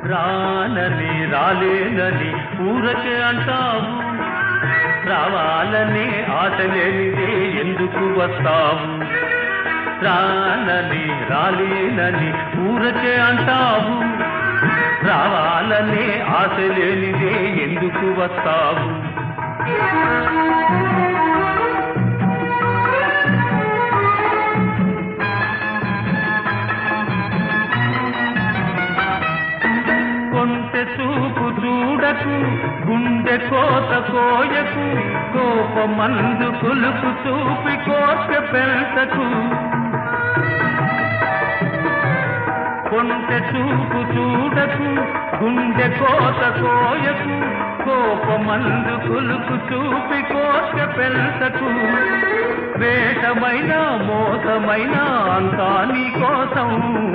రానని రాలేనని ఊరకే అంటావు, రావాలని ఆశ లేనిదే ఎందుకు వస్తావు? రానని రాలేనని ఊరకే అంటావు, రావాలని ఆశ లేనిదే ఎందుకు వస్తావు? కొంటె చూపు చూడకు, గుండె కోత కోయకు, కోపమందు కొలుపు చూపి కోర్కె పెంచకు. కొంటె చూపు చూడకు, గుండె కోత కోయకు, కోపమందు కొలుపు చూపి కోర్కె పెంచకు. వేషమైన మోసమైన అంతా నీ కోసం.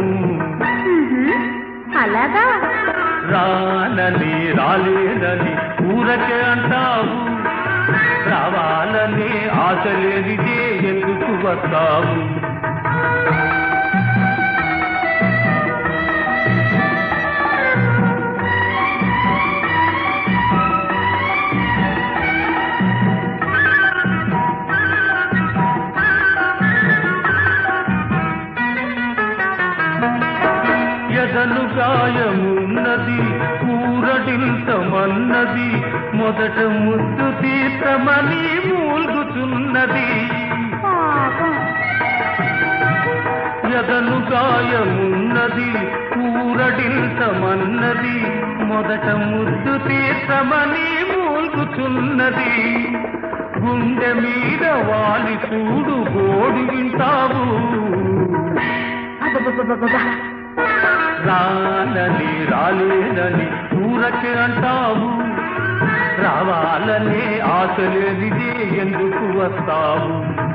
అలాగా? రానని రాలేనని ఊరకే అంటావు, రావాలని ఆశ లేనిదే ఎందుకు వస్తావు? ఎదలు గాయమున్నది, ఊరడింతమన్నది, మొదట ముద్దు తీర్చమని మూల్గుతున్నది. ఎదలు గాయమున్నది, ఊరడింతమన్నది, మొదట ముద్దు తీర్చమని మూల్గుతున్నది. గుండె మీద వాలి చూడు గోడు వింటావు. రానని రాలేనని ఊరకే అంటావు, రావాలని ఆశ లేనిదే ఎందుకు వస్తావు?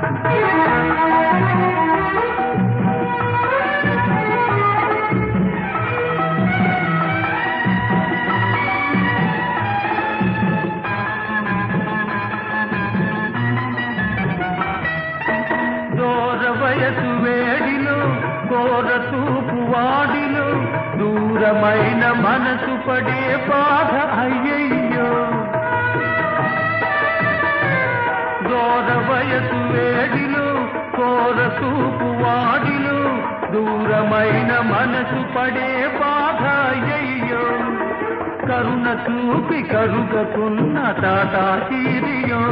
దూర వయసు వేడిలో, కోర తూపు వాడిలో, దూరమైన మనసు పడే బాధ అయ్యయ్యో. దూర వయసు వేడిలో, కోర తూపు వాడిలో, దూరమైన మనసు పడే బాధ అయ్యయ్యో. కరుణ చూపి కరుగకున్న టాటా తీరియో.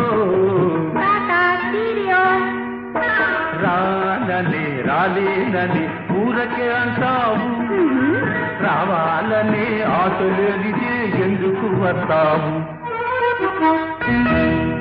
రానని రాలేనని ఊరకే అంటావు, రావాలని ఆశ లేనిదే ఎందుకు వస్తావు?